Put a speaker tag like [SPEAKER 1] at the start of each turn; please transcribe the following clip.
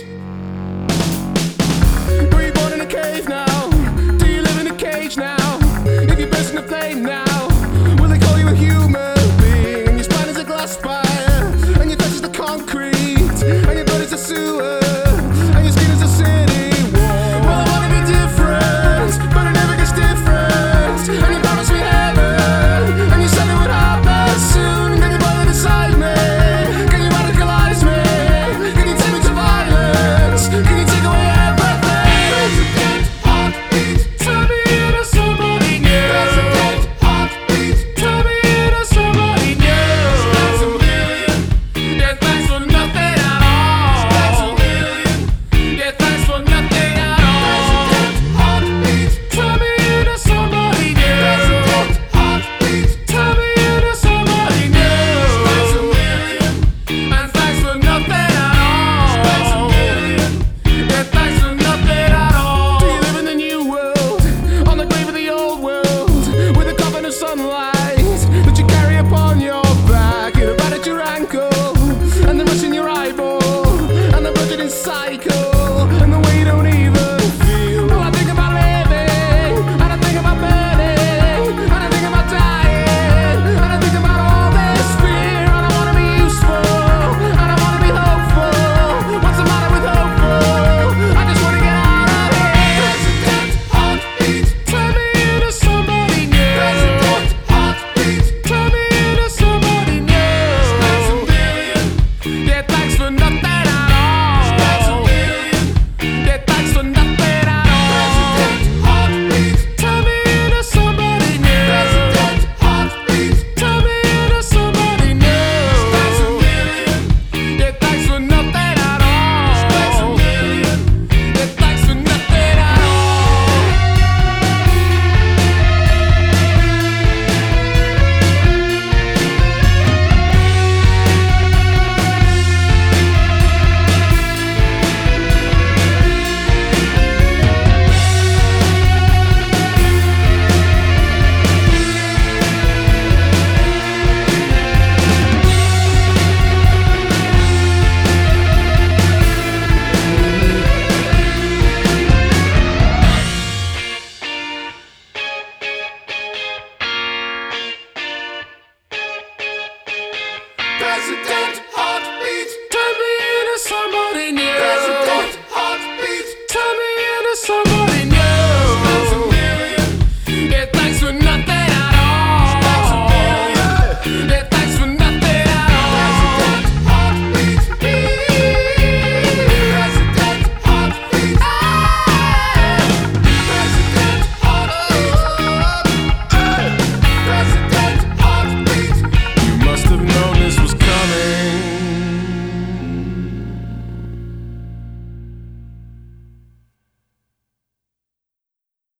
[SPEAKER 1] Were you born in a cave now? Do you live in a cage now? If you burst in a flame now, will they call you a human being? And your spine is a glass spire, and your flesh is the concrete, and your blood is a sewer, and your skin is a city wall. Well, I wanna be different, but it never gets different. And you promised me heaven, and you said it would happen soon. Can you bother decide me? Can you radicalize me? Can you take me to violence? Can you take away everything? President heartbeat, turn me into somebody new. President heartbeat, turn me into somebody new. That's a million, yeah, thanks for nothing at all. That's a million, yeah, thanks for nothing at all. President heartbeat, turn me into somebody new. President heartbeat, turn me into somebody new. That's a million, and thanks for nothing at all. That's a million, yeah, thanks for nothing at all. Do you live in the new world, on the grave of the old world, with a coffin of sunlight that you carry upon your back, and a rat at your ankle, and the rush in your eyeball, and the budgeting cycle, and the way you don't even feel? Well, I think about living, and I think about burning, and I think about dying, and I think about all this fear, and I wanna be useful, and I wanna be hopeful. What's the matter with hopeful? I just wanna get out of here. President heartbeat, turn me into somebody new. President heartbeat, turn me into somebody new. That's a million, yeah, thanks for nothing.